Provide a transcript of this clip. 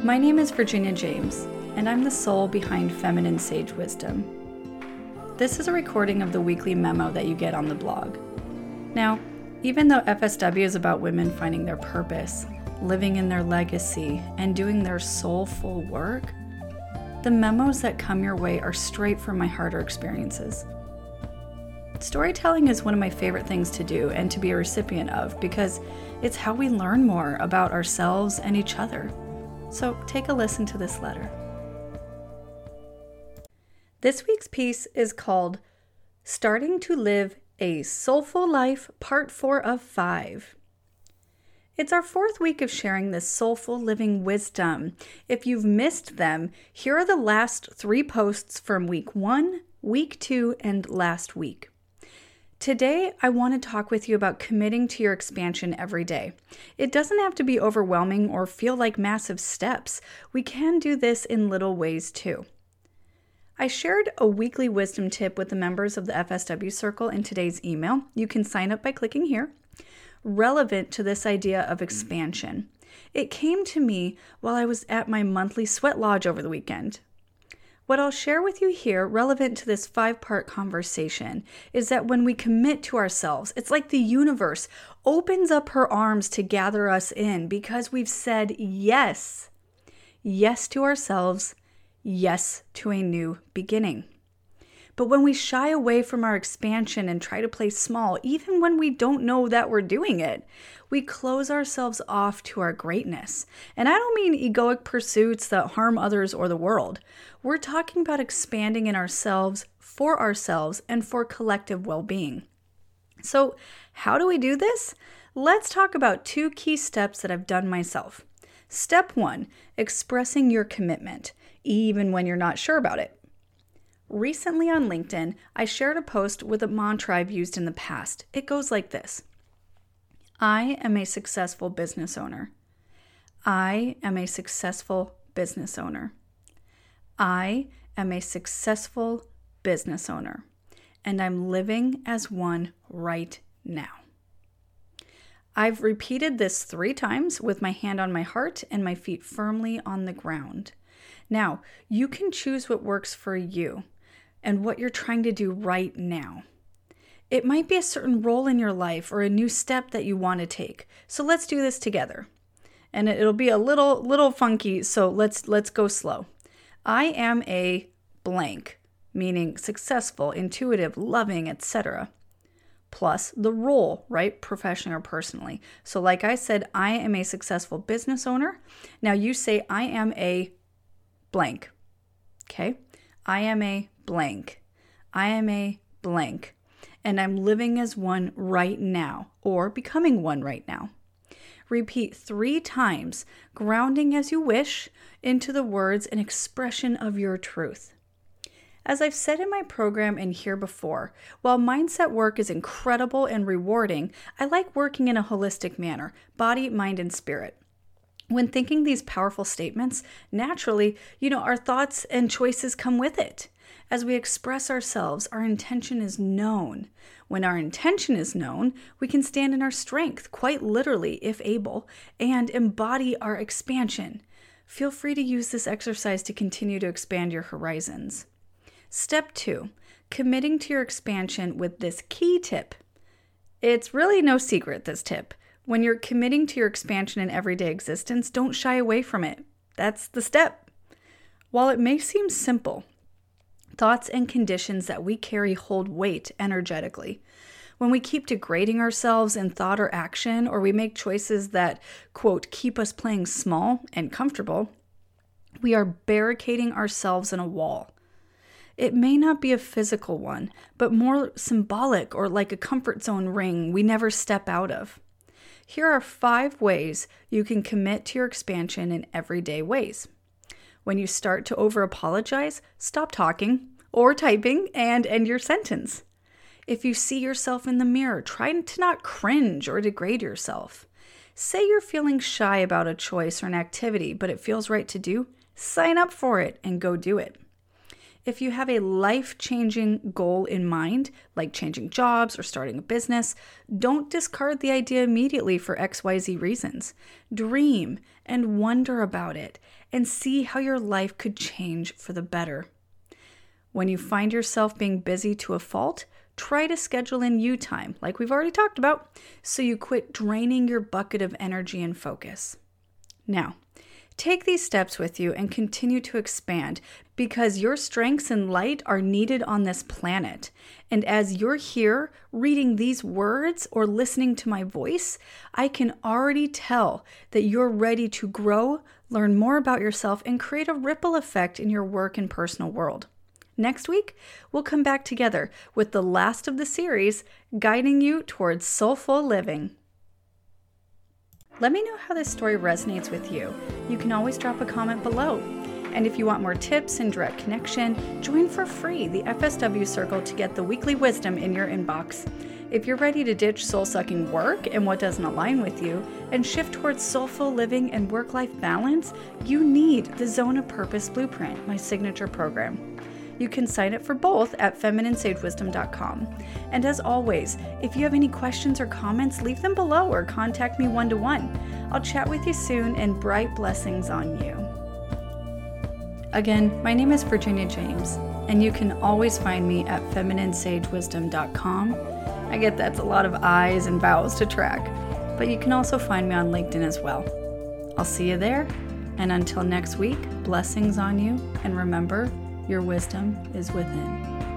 My name is Virginia James, and I'm the soul behind Feminine Sage Wisdom. This is a recording of the weekly memo that you get on the blog. Now, even though FSW is about women finding their purpose, living in their legacy, and doing their soulful work, the memos that come your way are straight from my heart or experiences. Storytelling is one of my favorite things to do and to be a recipient of because it's how we learn more about ourselves and each other. So take a listen to this letter. This week's piece is called Starting to Live a Soulful Life, Part 4 of 5. It's our fourth week of sharing this soulful living wisdom. If you've missed them, here are the last 3 posts from week 1, week 2, and last week. Today, I want to talk with you about committing to your expansion every day. It doesn't have to be overwhelming or feel like massive steps. We can do this in little ways too. I shared a weekly wisdom tip with the members of the FSW Circle in today's email. You can sign up by clicking here. Relevant to this idea of expansion. It came to me while I was at my monthly sweat lodge over the weekend. What I'll share with you here, relevant to this 5-part conversation, is that when we commit to ourselves, it's like the universe opens up her arms to gather us in because we've said yes. Yes to ourselves, yes to a new beginning. But when we shy away from our expansion and try to play small, even when we don't know that we're doing it, we close ourselves off to our greatness. And I don't mean egoic pursuits that harm others or the world. We're talking about expanding in ourselves, and for collective well-being. So how do we do this? Let's talk about 2 key steps that I've done myself. Step 1, expressing your commitment, even when you're not sure about it. Recently on LinkedIn, I shared a post with a mantra I've used in the past. It goes like this. I am a successful business owner. I am a successful business owner. I am a successful business owner. And I'm living as one right now. I've repeated this 3 times with my hand on my heart and my feet firmly on the ground. Now, you can choose what works for you and what you're trying to do right now. It might be a certain role in your life or a new step that you want to take. So let's do this together. And it'll be a little funky, so let's go slow. I am a blank, meaning successful, intuitive, loving, etc. Plus the role, right? Professionally or personally. So like I said, I am a successful business owner. Now you say I am a blank. Okay? I am a blank. I am a blank. And I'm living as one right now, or becoming one right now. Repeat 3 times, grounding as you wish into the words and expression of your truth. As I've said in my program and here before, while mindset work is incredible and rewarding, I like working in a holistic manner, body, mind, and spirit. When thinking these powerful statements, naturally, our thoughts and choices come with it. As we express ourselves, our intention is known. When our intention is known, we can stand in our strength, quite literally, if able, and embody our expansion. Feel free to use this exercise to continue to expand your horizons. Step 2, committing to your expansion with this key tip. It's really no secret, this tip. When you're committing to your expansion in everyday existence, don't shy away from it. That's the step. While it may seem simple, thoughts and conditions that we carry hold weight energetically. When we keep degrading ourselves in thought or action, or we make choices that, quote, keep us playing small and comfortable, we are barricading ourselves in a wall. It may not be a physical one, but more symbolic or like a comfort zone ring we never step out of. Here are 5 ways you can commit to your expansion in everyday ways. When you start to over-apologize, stop talking or typing and end your sentence. If you see yourself in the mirror, try to not cringe or degrade yourself. Say you're feeling shy about a choice or an activity, but it feels right to do, sign up for it and go do it. If you have a life-changing goal in mind, like changing jobs or starting a business, don't discard the idea immediately for XYZ reasons. Dream and wonder about it. and see how your life could change for the better. When you find yourself being busy to a fault, try to schedule in you time, like we've already talked about, so you quit draining your bucket of energy and focus. Now, take these steps with you and continue to expand because your strengths and light are needed on this planet. And as you're here reading these words or listening to my voice, I can already tell that you're ready to grow, learn more about yourself, and create a ripple effect in your work and personal world. Next week, we'll come back together with the last of the series, guiding you towards soulful living. Let me know how this story resonates with you. You can always drop a comment below. And if you want more tips and direct connection, join for free the FSW Circle to get the weekly wisdom in your inbox. If you're ready to ditch soul-sucking work and what doesn't align with you and shift towards soulful living and work-life balance, you need the Zone of Purpose Blueprint, my signature program. You can sign up for both at femininesagewisdom.com. And as always, if you have any questions or comments, leave them below or contact me one-to-one. I'll chat with you soon, and bright blessings on you. Again, my name is Virginia James, and you can always find me at femininesagewisdom.com. I get that's a lot of I's and vowels to track, but you can also find me on LinkedIn as well. I'll see you there, and until next week, blessings on you, and remember, your wisdom is within.